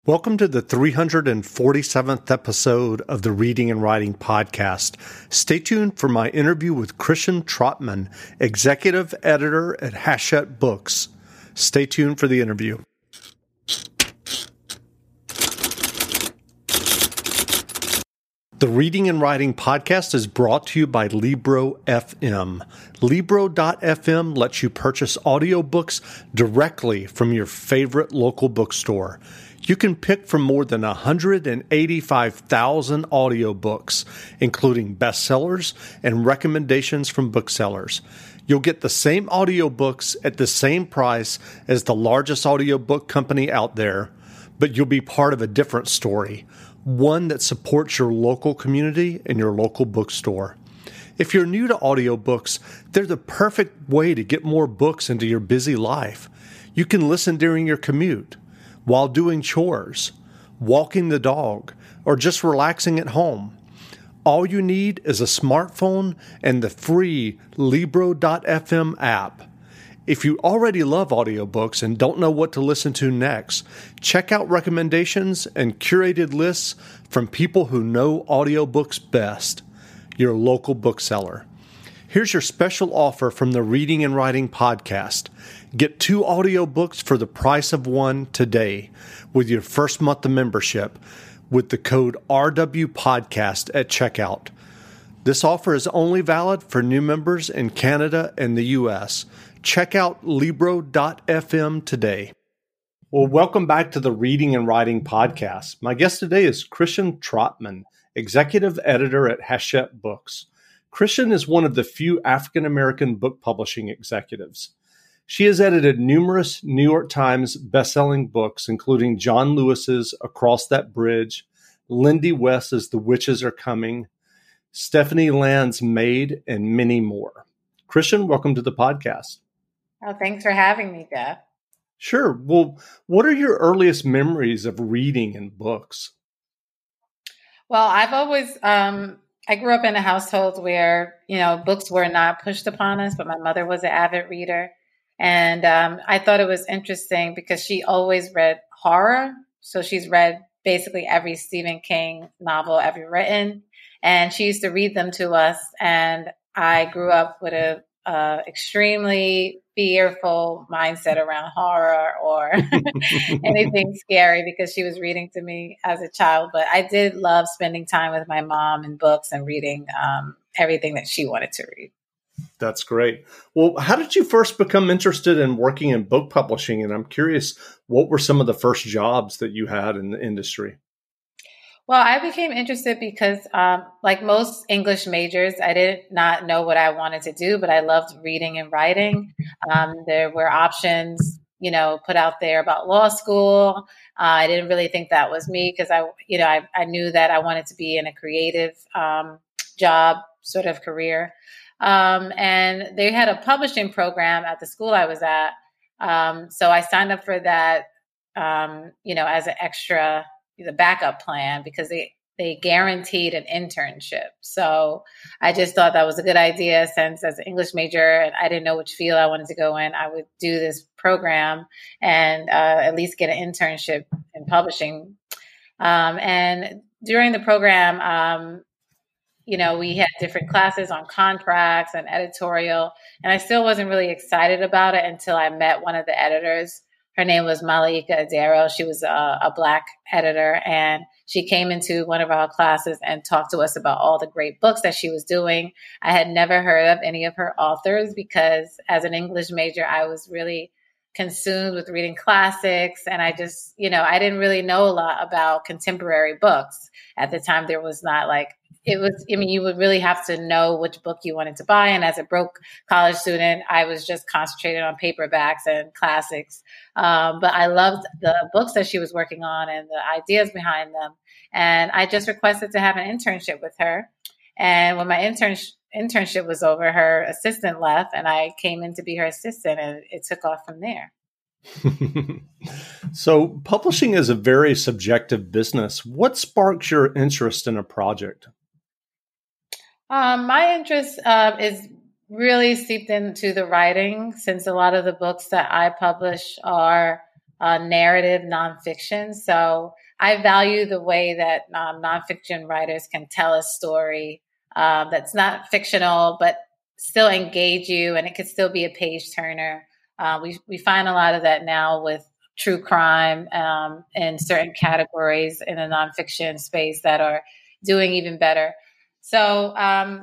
Welcome to the 347th episode of the Reading and Writing Podcast. Stay tuned for my interview with Christian Trotman, executive editor at Hachette Books. Stay tuned for the interview. The Reading and Writing Podcast is brought to you by Libro FM. Libro.fm lets you purchase audiobooks directly from your favorite local bookstore. You can pick from more than 185,000 audiobooks, including bestsellers and recommendations from booksellers. You'll get the same audiobooks at the same price as the largest audiobook company out there, but you'll be part of a different story, one that supports your local community and your local bookstore. If you're new to audiobooks, they're the perfect way to get more books into your busy life. You can listen during your commute, while doing chores, walking the dog, or just relaxing at home. All you need is a smartphone and the free Libro.fm app. If you already love audiobooks and don't know what to listen to next, check out recommendations and curated lists from people who know audiobooks best, your local bookseller. Here's your special offer from the Reading and Writing Podcast. Get 2 audiobooks for the price of one today with your first month of membership with the code RWPodcast at checkout. This offer is only valid for new members in Canada and the U.S. Check out Libro.fm today. Well, welcome back to the Reading and Writing Podcast. My guest today is Christian Trotman, executive editor at Hachette Books. Christian is one of the few African-American book publishing executives. She has edited numerous New York Times bestselling books, including John Lewis's Across That Bridge, Lindy West's The Witches Are Coming, Stephanie Land's Maid, and many more. Christian, welcome to the podcast. Oh, thanks for having me, Jeff. Sure. Well, what are your earliest memories of reading and books? Well, I've always, I grew up in a household where, books were not pushed upon us, but my mother was an avid reader. And I thought it was interesting because she always read horror. So she's read basically every Stephen King novel ever written. And she used to read them to us. And I grew up with a extremely fearful mindset around horror or anything scary because she was reading to me as a child. But I did love spending time with my mom and books and reading everything that she wanted to read. That's great. Well, how did you first become interested in working in book publishing? And I'm curious, what were some of the first jobs that you had in the industry? Well, I became interested because, like most English majors, I did not know what I wanted to do, but I loved reading and writing. There were options, put out there about law school. I didn't really think that was me because I knew that I wanted to be in a creative job sort of career. And they had a publishing program at the school I was at. So I signed up for that, as an extra, the backup plan because they guaranteed an internship. So I just thought that was a good idea since as an English major and I didn't know which field I wanted to go in, I would do this program and at least get an internship in publishing. And during the program, we had different classes on contracts and editorial, and I still wasn't really excited about it until I met one of the editors. Her name was Malaika Adero. She was a Black editor, and she came into one of our classes and talked to us about all the great books that she was doing. I had never heard of any of her authors because as an English major, I was really consumed with reading classics. And I just, I didn't really know a lot about contemporary books. At the time, there was not you would really have to know which book you wanted to buy. And as a broke college student, I was just concentrated on paperbacks and classics. But I loved the books that she was working on and the ideas behind them. And I just requested to have an internship with her. And when my internship was over, her assistant left and I came in to be her assistant and it took off from there. So publishing is a very subjective business. What sparks your interest in a project? My interest is really seeped into the writing since a lot of the books that I publish are narrative nonfiction. So I value the way that nonfiction writers can tell a story that's not fictional, but still engage you, and it could still be a page turner. We find a lot of that now with true crime in certain categories in the nonfiction space that are doing even better. So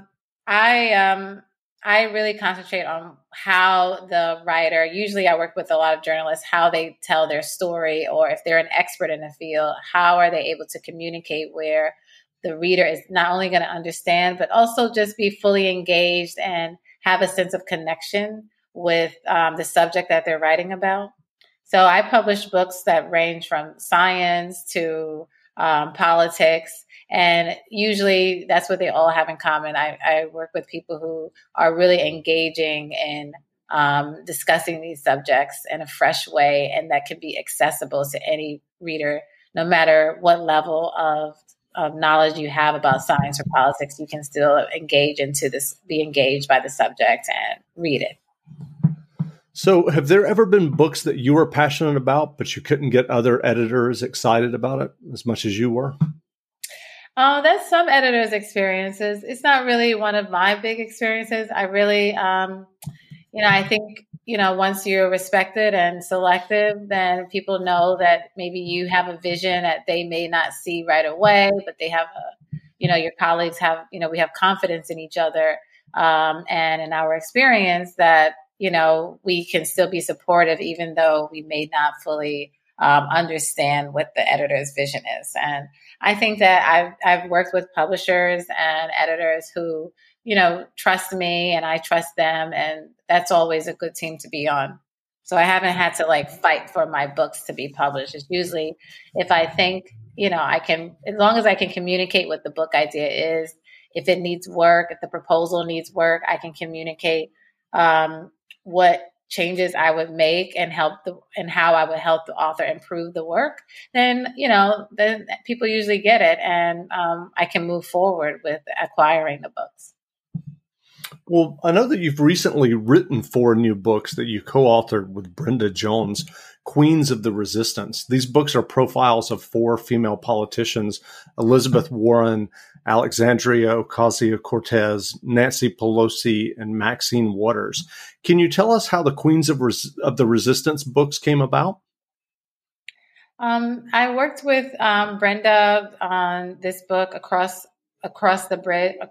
I really concentrate on how the writer, usually I work with a lot of journalists, how they tell their story, or if they're an expert in the field, how are they able to communicate where the reader is not only going to understand, but also just be fully engaged and have a sense of connection with the subject that they're writing about. So I publish books that range from science to politics. And usually that's what they all have in common. I work with people who are really engaging in discussing these subjects in a fresh way, and that can be accessible to any reader, no matter what level of knowledge you have about science or politics. You can still engage into this, be engaged by the subject and read it. So have there ever been books that you were passionate about, but you couldn't get other editors excited about it as much as you were? That's some editors' experiences. It's not really one of my big experiences. I really, I think, once you're respected and selective, then people know that maybe you have a vision that they may not see right away, but they have your colleagues have, we have confidence in each other. And in our experience that, we can still be supportive, even though we may not fully understand what the editor's vision is. And I think that I've worked with publishers and editors who, trust me and I trust them. And that's always a good team to be on. So I haven't had to fight for my books to be published. It's usually if I think, I can, as long as I can communicate what the book idea is, if it needs work, if the proposal needs work, I can communicate what changes I would make and how I would help the author improve the work, then people usually get it, and I can move forward with acquiring the books. Well, I know that you've recently written 4 new books that you co-authored with Brenda Jones, Queens of the Resistance. These books are profiles of 4 female politicians: Elizabeth Warren, Alexandria Ocasio-Cortez, Nancy Pelosi, and Maxine Waters. Can you tell us how the Queens of the Resistance books came about? I worked with Brenda on this book, Across the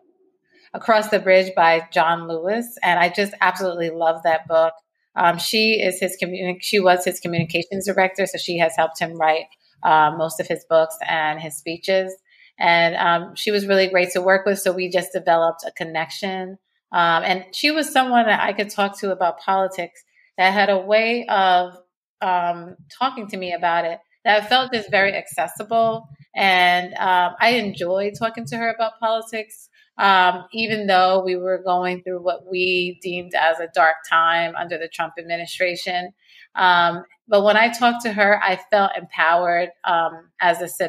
Bridge by John Lewis, and I just absolutely love that book. She was his communications director, so she has helped him write most of his books and his speeches. And she was really great to work with, so we just developed a connection. And she was someone that I could talk to about politics that had a way of talking to me about it that felt just very accessible. And I enjoyed talking to her about politics, even though we were going through what we deemed as a dark time under the Trump administration. But when I talked to her, I felt empowered as a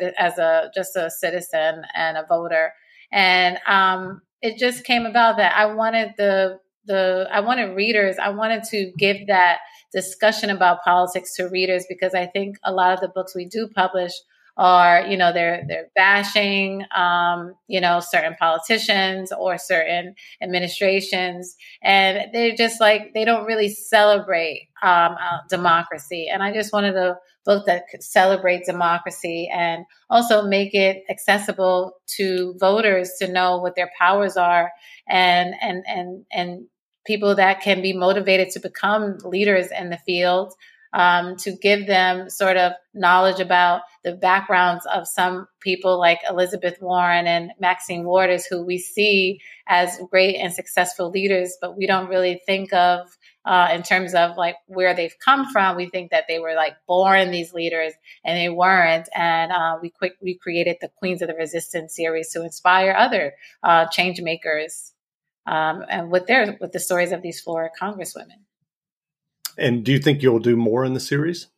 citizen and a voter. And it just came about that I wanted I wanted readers. I wanted to give that discussion about politics to readers, because I think a lot of the books we do publish are, they're bashing, certain politicians or certain administrations. And they're just they don't really celebrate democracy. And I just wanted a book that could celebrate democracy and also make it accessible to voters to know what their powers are, and people that can be motivated to become leaders in the field. To give them sort of knowledge about the backgrounds of some people like Elizabeth Warren and Maxine Waters, who we see as great and successful leaders, but we don't really think of in terms of where they've come from. We think that they were born these leaders, and they weren't. And we created the Queens of the Resistance series to inspire other change makers, and with the stories of these 4 congresswomen. And do you think you'll do more in the series?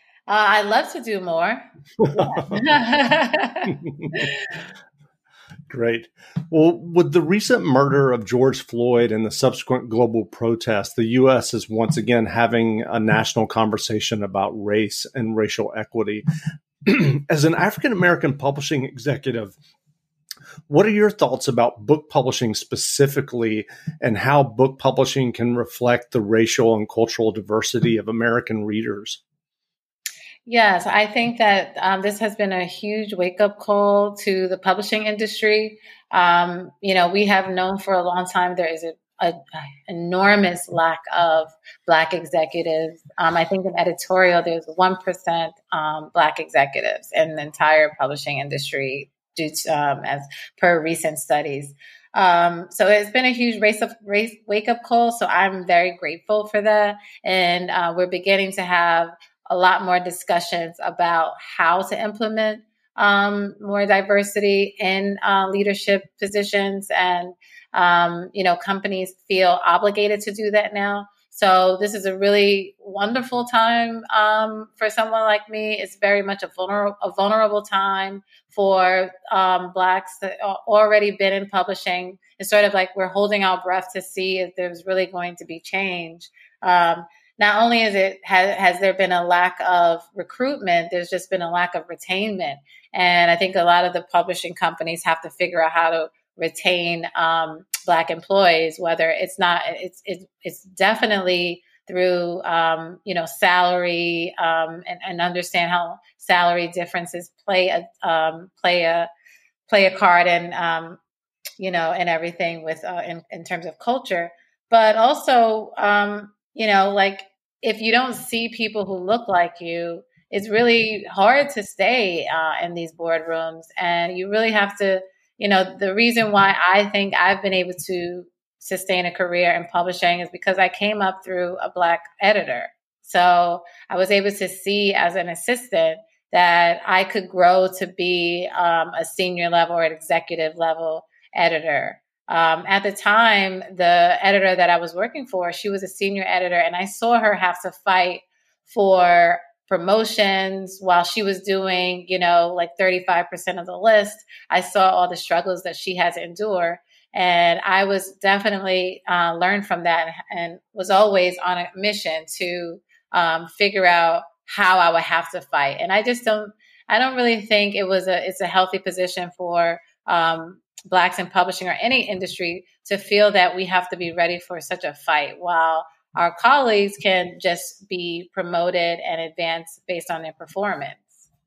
I'd love to do more. Great. Well, with the recent murder of George Floyd and the subsequent global protests, the U.S. is once again having a national conversation about race and racial equity. As an African American publishing executive, what are your thoughts about book publishing specifically and how book publishing can reflect the racial and cultural diversity of American readers? Yes, I think that this has been a huge wake up call to the publishing industry. We have known for a long time there is a enormous lack of Black executives. I think in editorial, there's 1% Black executives in the entire publishing industry, due to, as per recent studies. So it's been a huge wake up call. So I'm very grateful for that, and we're beginning to have a lot more discussions about how to implement more diversity in leadership positions. And, companies feel obligated to do that now. So this is a really wonderful time for someone like me. It's very much a vulnerable time for Blacks that already been in publishing. It's sort of like we're holding our breath to see if there's really going to be change. Not only has there been a lack of recruitment, there's just been a lack of retainment. And I think a lot of the publishing companies have to figure out how to retain Black employees, whether it's definitely through, salary, and understand how salary differences play a card and, and everything with, in terms of culture, but also, if you don't see people who look like you, it's really hard to stay in these boardrooms. And you really have to, the reason why I think I've been able to sustain a career in publishing is because I came up through a Black editor. So I was able to see as an assistant that I could grow to be a senior level or an executive level editor. At the time, the editor that I was working for, she was a senior editor, and I saw her have to fight for promotions while she was doing, 35% of the list. I saw all the struggles that she had to endure. And I was definitely learned from that and was always on a mission to figure out how I would have to fight. And I don't really think it's a healthy position for Blacks in publishing or any industry to feel that we have to be ready for such a fight, while our colleagues can just be promoted and advance based on their performance.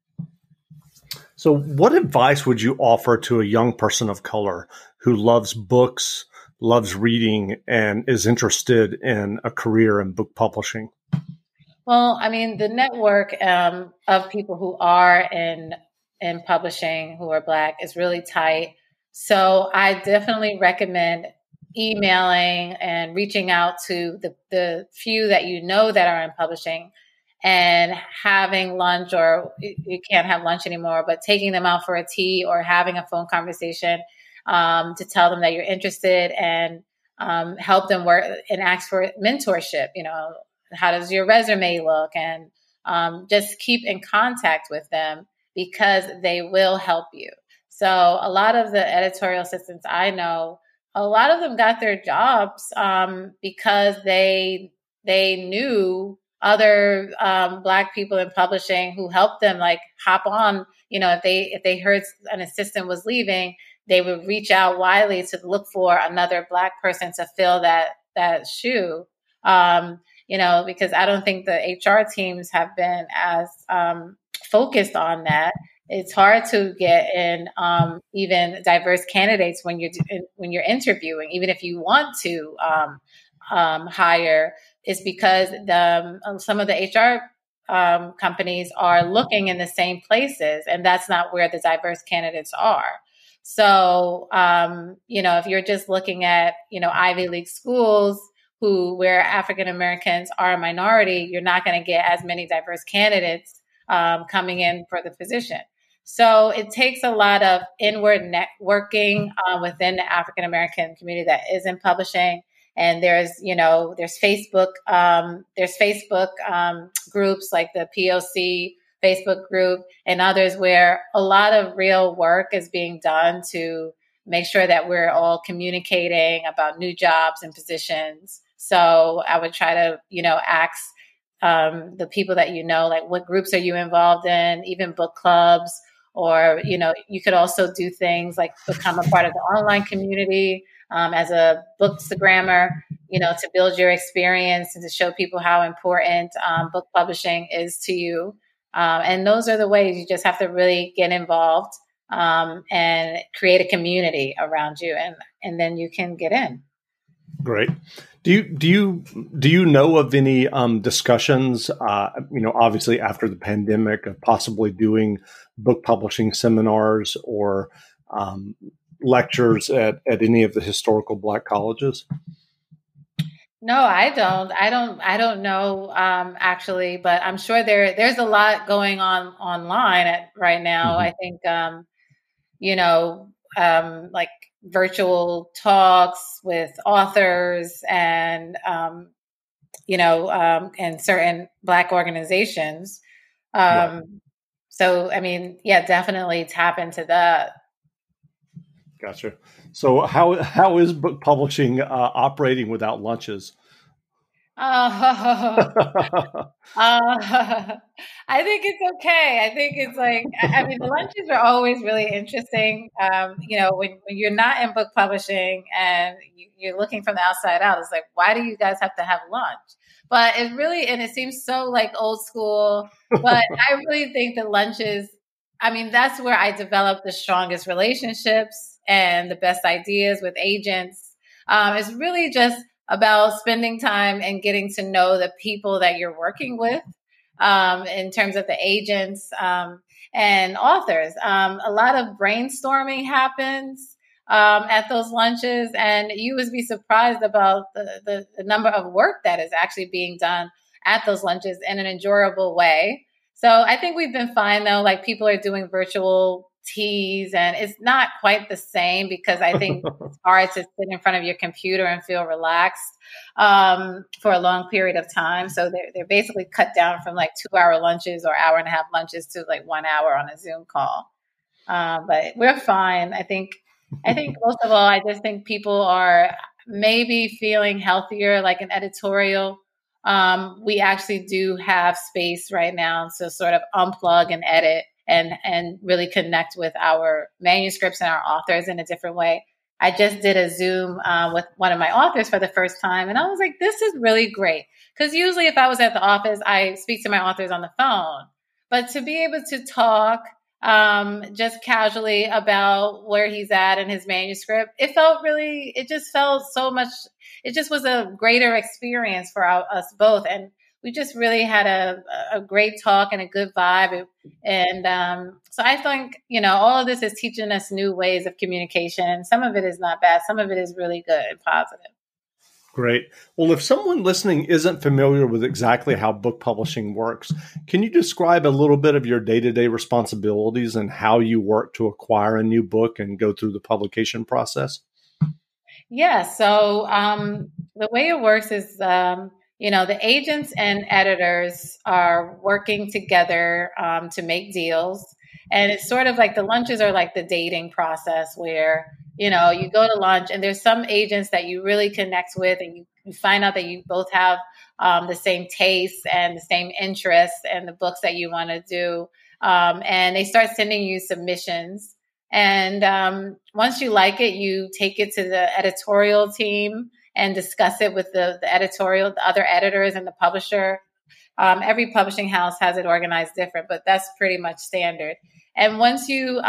So what advice would you offer to a young person of color who loves books, loves reading, and is interested in a career in book publishing? Well, the network of people who are in publishing who are Black is really tight. So I definitely recommend emailing and reaching out to the few that that are in publishing and having lunch, or you can't have lunch anymore, but taking them out for a tea or having a phone conversation to tell them that you're interested and help them work and ask for mentorship. How does your resume look? And just keep in contact with them because they will help you. So a lot of the editorial assistants I know, a lot of them got their jobs because they knew other Black people in publishing who helped them hop on. If they heard an assistant was leaving, they would reach out widely to look for another Black person to fill that shoe. Because I don't think the HR teams have been as focused on that. It's hard to get in even diverse candidates when you're interviewing, even if you want to hire. It's because some of the HR companies are looking in the same places, and that's not where the diverse candidates are. So, if you're just looking at, Ivy League schools where African Americans are a minority, you're not going to get as many diverse candidates coming in for the position. So it takes a lot of inward networking within the African American community that is in publishing. And there's Facebook, groups like the POC Facebook group and others where a lot of real work is being done to make sure that we're all communicating about new jobs and positions. So I would try to, ask the people that like what groups are you involved in, even book clubs, or, you could also do things like become a part of the online community as a bookstagrammer, to build your experience and to show people how important book publishing is to you. And those are the ways. You just have to really get involved and create a community around you, and then you can get in. Great. Do you know of any discussions? Obviously after the pandemic, of possibly doing book publishing seminars or lectures at any of the historical Black colleges? No, I don't. I don't know actually, but I'm sure there's a lot going on online right now. I think like virtual talks with authors and and certain Black organizations. Right. So I mean, yeah, definitely tap into that. Gotcha. So how is book publishing operating without lunches? I think it's okay. I think it's like, I mean, the lunches are always really interesting. When you're not in book publishing and you're looking from the outside out, it's like, why do you guys have to have lunch? But it really, and it seems so like old school, but I really think the lunches, I mean, that's where I developed the strongest relationships and the best ideas with agents. It's really just about spending time and getting to know the people that you're working with in terms of the agents and authors. A lot of brainstorming happens at those lunches, and you would be surprised about the number of work that is actually being done at those lunches in an enjoyable way. So I think we've been fine, though. Like, people are doing virtual teas, and it's not quite the same because I think it's hard to sit in front of your computer and feel relaxed for a long period of time. So they're basically cut down from like 2-hour lunches or hour and a half lunches to like 1 hour on a Zoom call. But we're fine. I think most of all, I just think people are maybe feeling healthier, like an editorial. We actually do have space right now to sort of unplug and edit and really connect with our manuscripts and our authors in a different way. I just did a Zoom with one of my authors for the first time, and I was like, this is really great. Because usually if I was at the office, I speak to my authors on the phone. But to be able to talk just casually about where he's at in his manuscript, it just felt so much, it just was a greater experience for us both. And we just really had a great talk and a good vibe. And so I think, all of this is teaching us new ways of communication. And some of it is not bad. Some of it is really good and positive. Great. Well, if someone listening isn't familiar with exactly how book publishing works, can you describe a little bit of your day-to-day responsibilities and how you work to acquire a new book and go through the publication process? Yeah. So the way it works is, the agents and editors are working together to make deals. And it's sort of like the lunches are like the dating process where, you go to lunch and there's some agents that you really connect with and you find out that you both have the same tastes and the same interests and the books that you want to do. And they start sending you submissions. And once you like it, you take it to the editorial team and discuss it with the other editors and the publisher. Every publishing house has it organized different, but that's pretty much standard. And once you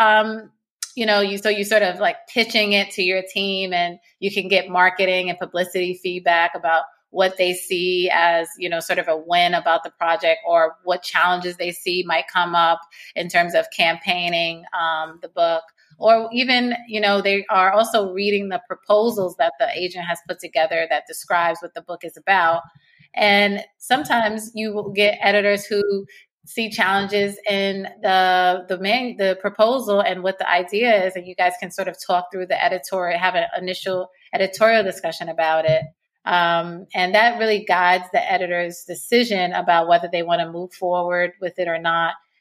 sort of like pitching it to your team, and you can get marketing and publicity feedback about what they see as, sort of a win about the project, or what challenges they see might come up in terms of campaigning the book. Or even, they are also reading the proposals that the agent has put together that describes what the book is about. And sometimes you will get editors who see challenges in the proposal and what the idea is, and you guys can sort of talk through the editorial, have an initial editorial discussion about it. And that really guides the editor's decision about whether they want to move forward with it or not.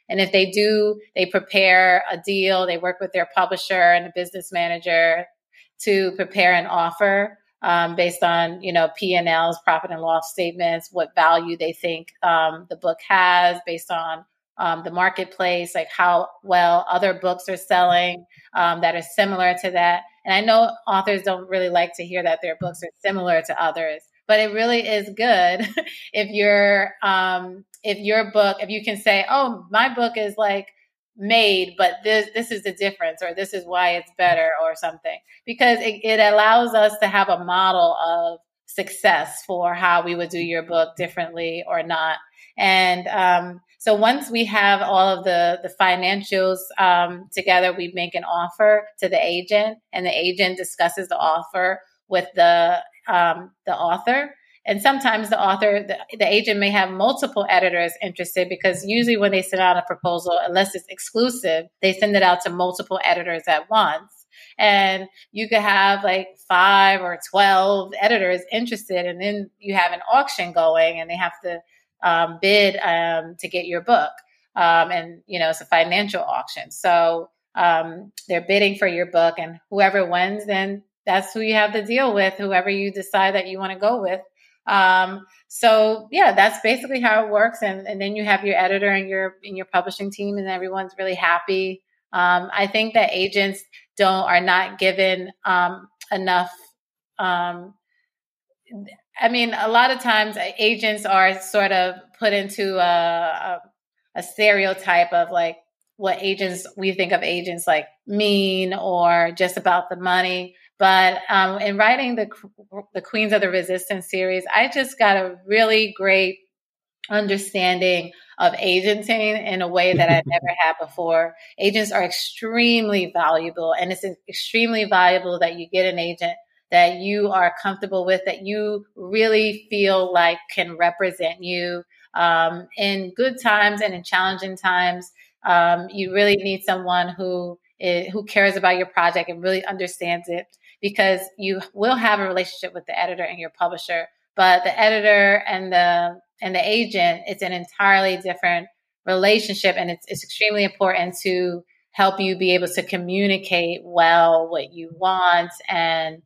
And if they do, they prepare a deal, they work with their publisher and a business manager to prepare an offer based on, P&Ls, profit and loss statements, what value they think the book has based on the marketplace, like how well other books are selling that are similar to that. And I know authors don't really like to hear that their books are similar to others, but it really is good if your book, if you can say, oh, my book is like made, but this is the difference, or this is why it's better, or something, because it allows us to have a model of success for how we would do your book differently or not. And so once we have all of the financials together, we make an offer to the agent, and the agent discusses the offer with the author. And sometimes the agent may have multiple editors interested, because usually when they send out a proposal, unless it's exclusive, they send it out to multiple editors at once. And you could have like 5 or 12 editors interested, and then you have an auction going, and they have to bid to get your book. And, it's a financial auction. So they're bidding for your book, and whoever wins, then that's who you have to deal with, whoever you decide that you want to go with. So yeah, that's basically how it works. And then you have your editor and your publishing team, and everyone's really happy. I think that agents are not given enough. A lot of times agents are sort of put into a stereotype of like what we think of agents like mean or just about the money. But in writing the Queens of the Resistance series, I just got a really great understanding of agenting in a way that I never had before. Agents are extremely valuable, and it's extremely valuable that you get an agent that you are comfortable with, that you really feel like can represent you in good times and in challenging times. You really need someone who cares about your project and really understands it, because you will have a relationship with the editor and your publisher, but the editor and the agent, it's an entirely different relationship, and it's extremely important to help you be able to communicate well what you want. And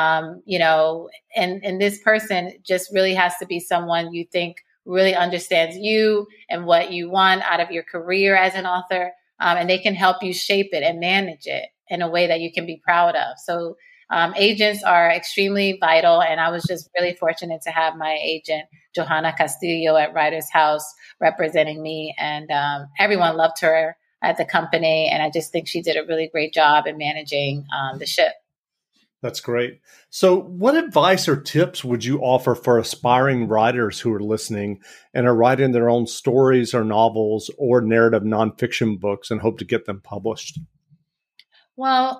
and this person just really has to be someone you think really understands you and what you want out of your career as an author, and they can help you shape it and manage it in a way that you can be proud of. So agents are extremely vital, and I was just really fortunate to have my agent, Johanna Castillo at Writers House, representing me, and everyone loved her at the company, and I just think she did a really great job in managing the ship. That's great. So what advice or tips would you offer for aspiring writers who are listening and are writing their own stories or novels or narrative nonfiction books and hope to get them published? Well,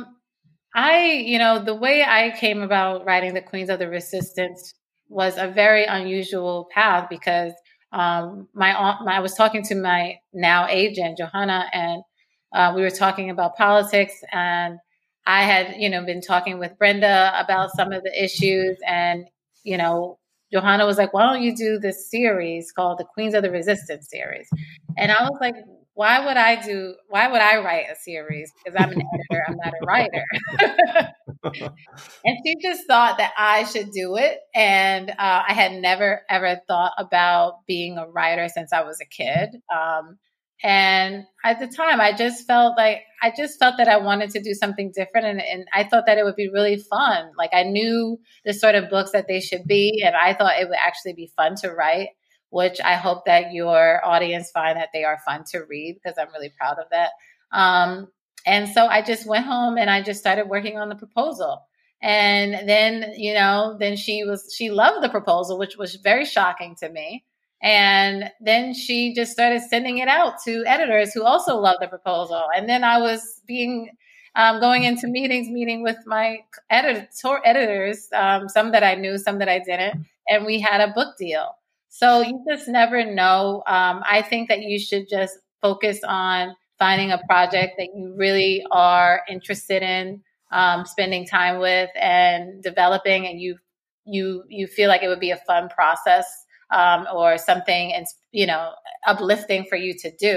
the way I came about writing the Queens of the Resistance was a very unusual path, because I was talking to my now agent, Johanna, and we were talking about politics, and I had, been talking with Brenda about some of the issues, and, Johanna was like, why don't you do this series called the Queens of the Resistance series? And I was like, why would I write a series? Because I'm an editor, I'm not a writer. And she just thought that I should do it. And I had never, ever thought about being a writer since I was a kid. And at the time, I just felt that I wanted to do something different. And I thought that it would be really fun. Like, I knew the sort of books that they should be. And I thought it would actually be fun to write, which I hope that your audience find that they are fun to read, because I'm really proud of that. And so I just went home and I just started working on the proposal. And then, then she loved the proposal, which was very shocking to me. And then she just started sending it out to editors who also loved the proposal. And then I was going into meeting with my editors, some that I knew, some that I didn't. And we had a book deal. So you just never know. I think that you should just focus on finding a project that you really are interested in spending time with and developing, and you feel like it would be a fun process or something, and uplifting for you to do.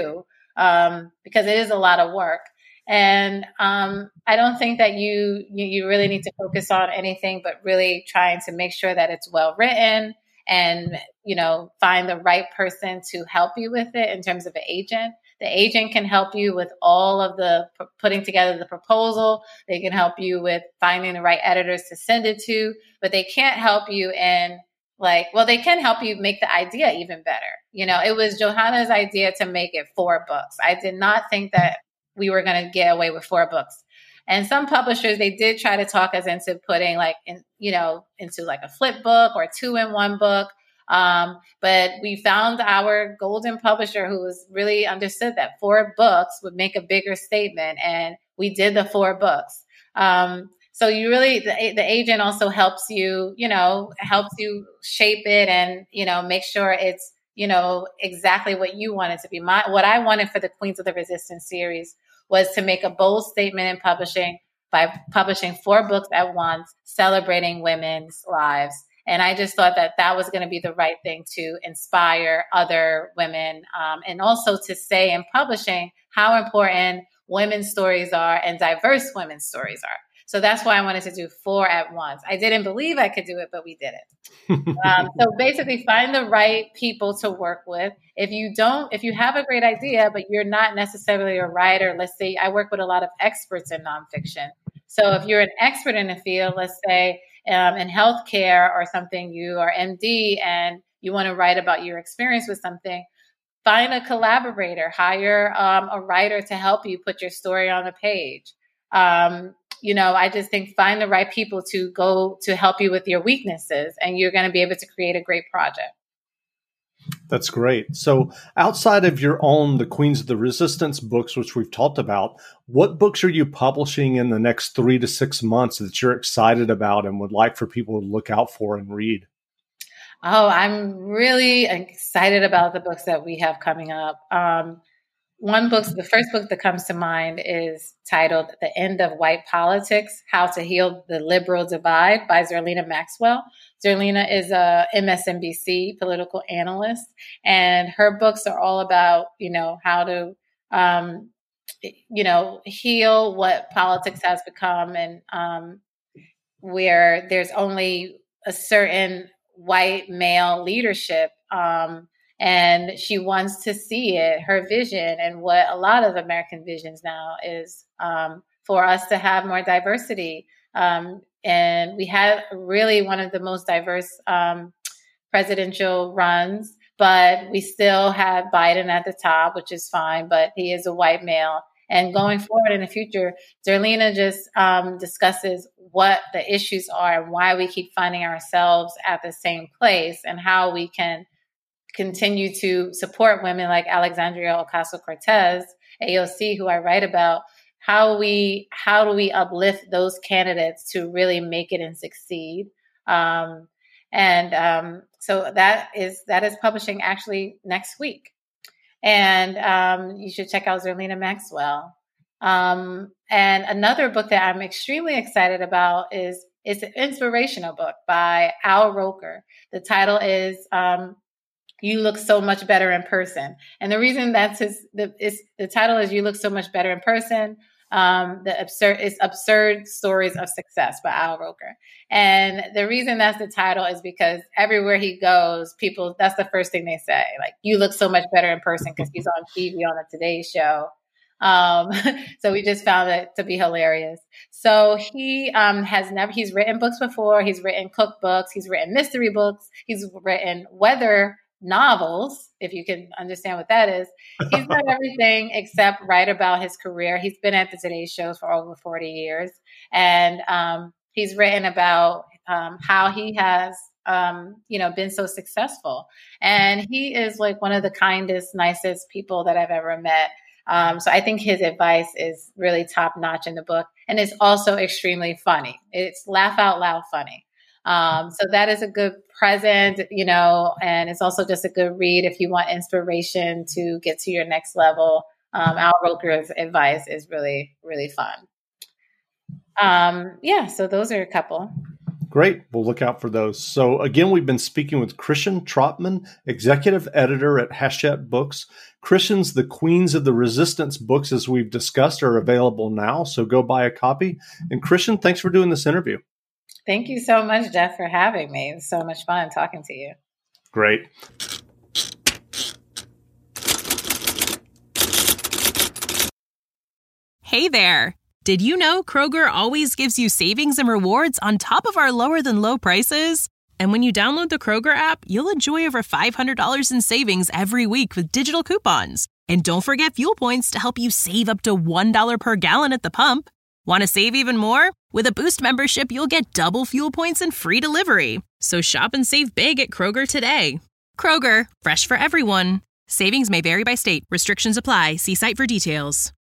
because it is a lot of work. And I don't think that you really need to focus on anything, but really trying to make sure that it's well written and, find the right person to help you with it in terms of an agent. The agent can help you with all of the putting together the proposal. They can help you with finding the right editors to send it to, but they can't help you in they can help you make the idea even better. It was Johanna's idea to make it 4 books. I did not think that we were going to get away with 4 books. And some publishers, they did try to talk us into putting into like a flip book or 2-in-1 book. But we found our golden publisher who was really understood that 4 books would make a bigger statement. And we did the 4 books. So you really, the agent also helps you, helps you shape it and, make sure it's, exactly what you want it to be. What I wanted for the Queens of the Resistance series was to make a bold statement in publishing by publishing 4 books at once, celebrating women's lives. And I just thought that that was going to be the right thing to inspire other women, and also to say in publishing how important women's stories are and diverse women's stories are. So that's why I wanted to do 4 at once. I didn't believe I could do it, but we did it. So basically find the right people to work with. If you have a great idea, but you're not necessarily a writer, let's say I work with a lot of experts in nonfiction. So if you're an expert in a field, let's say in healthcare or something, you are MD and you want to write about your experience with something, find a collaborator, hire a writer to help you put your story on the page. I just think find the right people to help you with your weaknesses, and you're going to be able to create a great project. That's great. So outside of your own, the Queens of the Resistance books, which we've talked about, what books are you publishing in the next 3 to 6 months that you're excited about and would like for people to look out for and read? Oh, I'm really excited about the books that we have coming up. The first book that comes to mind is titled The End of White Politics, How to Heal the Liberal Divide by Zerlina Maxwell. Zerlina is a MSNBC political analyst, and her books are all about, how to, heal what politics has become, and where there's only a certain white male leadership, and she wants to see it, her vision, and what a lot of American visions now is for us to have more diversity. And we had really one of the most diverse presidential runs, but we still have Biden at the top, which is fine, but he is a white male. And going forward in the future, Zerlina just discusses what the issues are and why we keep finding ourselves at the same place and how we can continue to support women like Alexandria Ocasio-Cortez, AOC, who I write about. How do we uplift those candidates to really make it and succeed? So that is publishing actually next week. And you should check out Zerlina Maxwell. And another book that I'm extremely excited about is an inspirational book by Al Roker. The title is You Look So Much Better in Person. And the reason the title is You Look So Much Better in Person, Absurd Stories of Success by Al Roker. And the reason that's the title is because everywhere he goes, people, that's the first thing they say, like, you look so much better in person, because he's on TV on the Today Show. So we just found it to be hilarious. So he's written books before. He's written cookbooks. He's written mystery books. He's written weather novels, if you can understand what that is. He's done everything except write about his career. He's been at the Today Show for over 40 years. And he's written about how he has been so successful. And he is like one of the kindest, nicest people that I've ever met. So I think his advice is really top notch in the book. And it's also extremely funny. It's laugh out loud funny. So that is a good present, and it's also just a good read if you want inspiration to get to your next level. Al Roker's advice is really, really fun. So those are a couple. Great. We'll look out for those. So again, we've been speaking with Christian Trotman, executive editor at Hachette Books. Christian's The Queens of the Resistance books, as we've discussed, are available now. So go buy a copy. And Christian, thanks for doing this interview. Thank you so much, Jeff, for having me. It was so much fun talking to you. Great. Hey there. Did you know Kroger always gives you savings and rewards on top of our lower than low prices? And when you download the Kroger app, you'll enjoy over $500 in savings every week with digital coupons. And don't forget fuel points to help you save up to $1 per gallon at the pump. Want to save even more? With a Boost membership, you'll get double fuel points and free delivery. So shop and save big at Kroger today. Kroger, fresh for everyone. Savings may vary by state. Restrictions apply. See site for details.